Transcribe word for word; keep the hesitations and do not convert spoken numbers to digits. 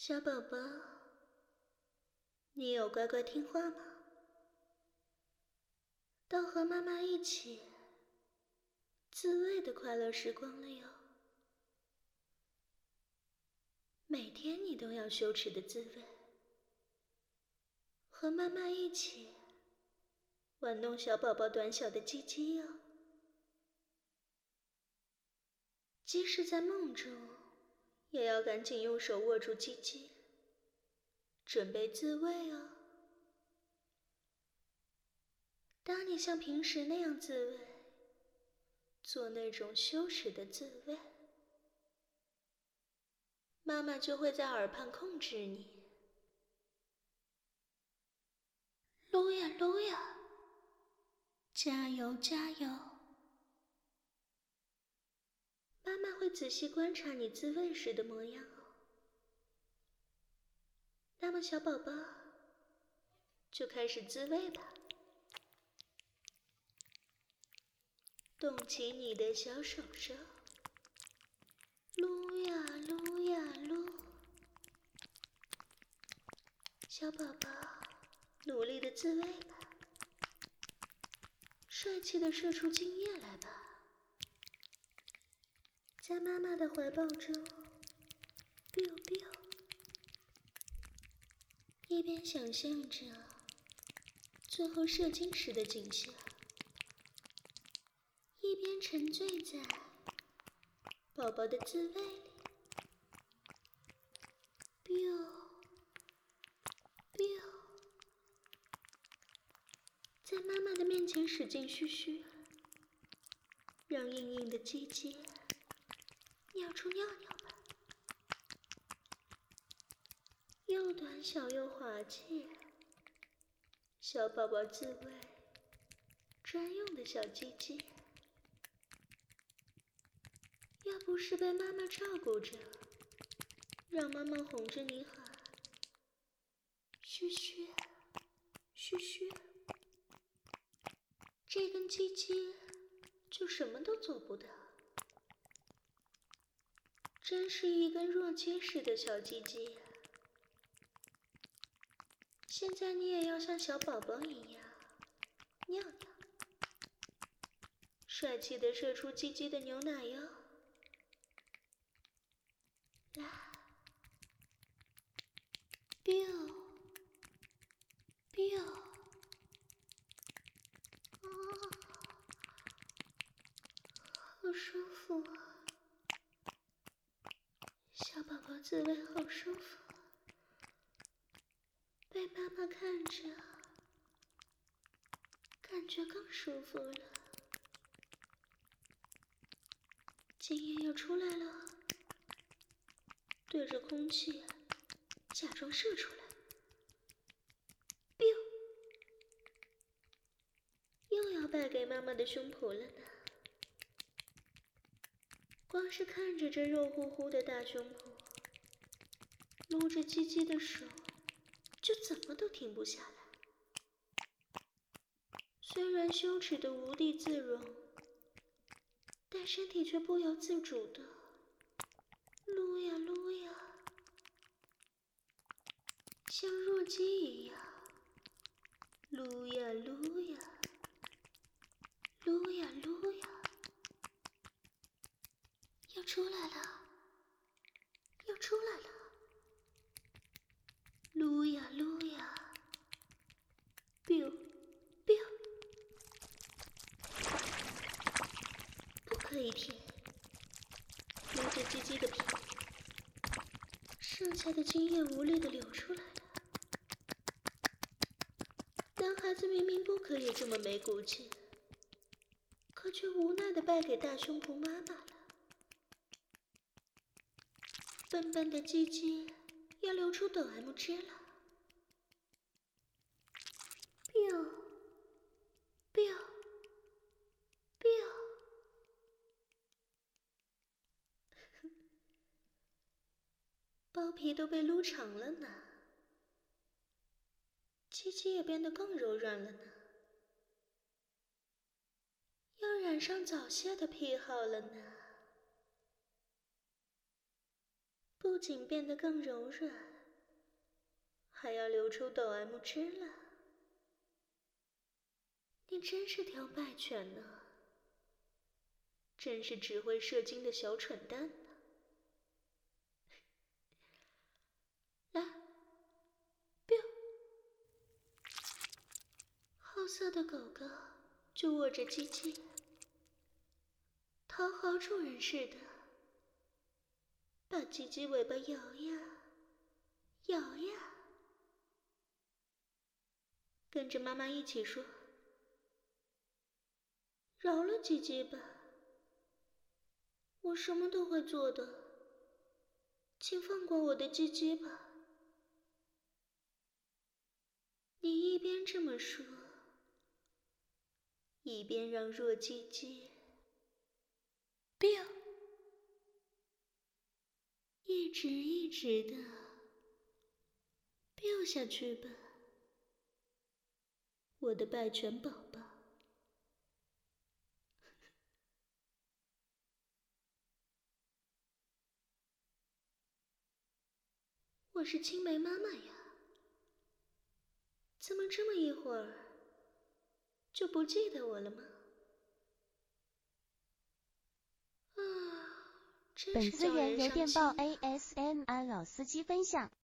小宝宝，你有乖乖听话吗？到和妈妈一起自慰的快乐时光了哟。每天你都要羞耻的自慰，和妈妈一起玩弄小宝宝短小的鸡鸡哟。即使在梦中，也要赶紧用手握住鸡鸡，准备自慰哦。当你像平时那样自慰，做那种羞耻的自慰，妈妈就会在耳畔控制你。撸呀撸呀，加油加油！妈妈会仔细观察你自慰时的模样哦。那么小宝宝，就开始自慰吧。动起你的小手手，撸呀撸呀撸。小宝宝，努力的自慰吧，帅气的射出精液来吧。在妈妈的怀抱中 biu biu， 一边想象着最后射精时的景象，一边沉醉在宝宝的自慰里。biu biu， 在妈妈的面前使劲嘘嘘，让硬硬的鸡鸡尿出尿尿吧。又短小又滑稽，小宝宝自慰专用的小鸡鸡。要不是被妈妈照顾着，让妈妈哄着你喊嘘嘘嘘嘘，这根鸡鸡就什么都做不到。真是一根若结实的小鸡鸡呀！现在你也要像小宝宝一样尿尿，帅气的射出鸡鸡的牛奶哟！来 biu biu， 啊，好舒服啊！小宝宝自慰好舒服，被妈妈看着，感觉更舒服了。精液要出来了，对着空气假装射出来。biu， 又要败给妈妈的胸脯了呢。光是看着这肉乎乎的大胸脯，撸着鸡鸡的手就怎么都停不下来。虽然羞耻的无地自容，但身体却不由自主的撸呀撸呀，像弱鸡一样撸呀撸呀，撸呀撸呀。要出来了，要出来了，撸呀撸呀 biu biu， 不可以停，撸着鸡鸡的皮，剩下的精液无力地流出来了。男孩子明明不可以这么没骨气，可却无奈地败给大胸脯妈妈了。笨笨的鸡鸡要流出抖 M 汁了。biu biu biu， 包皮都被撸长了呢，鸡鸡也变得更柔软了呢，要染上早泄的癖好了呢。不仅变得更柔软， 还要流出抖 M 汁了。你真是条败犬呢，真是只会射精的小蠢蛋呢。来 ，biu， 好色的狗狗就握着鸡鸡，讨好主人似的，把鸡鸡尾巴摇呀摇呀，跟着妈妈一起说：“饶了鸡鸡吧，我什么都会做的，请放过我的鸡鸡吧。”你一边这么说，一边让弱鸡鸡 biu 一直一直的 biu 下去吧，我的败犬宝宝。我是青梅妈妈呀，怎么这么一会儿就不记得我了吗？啊，真本是叫资源由人伤心电报啊。 A S M R 老司机分享。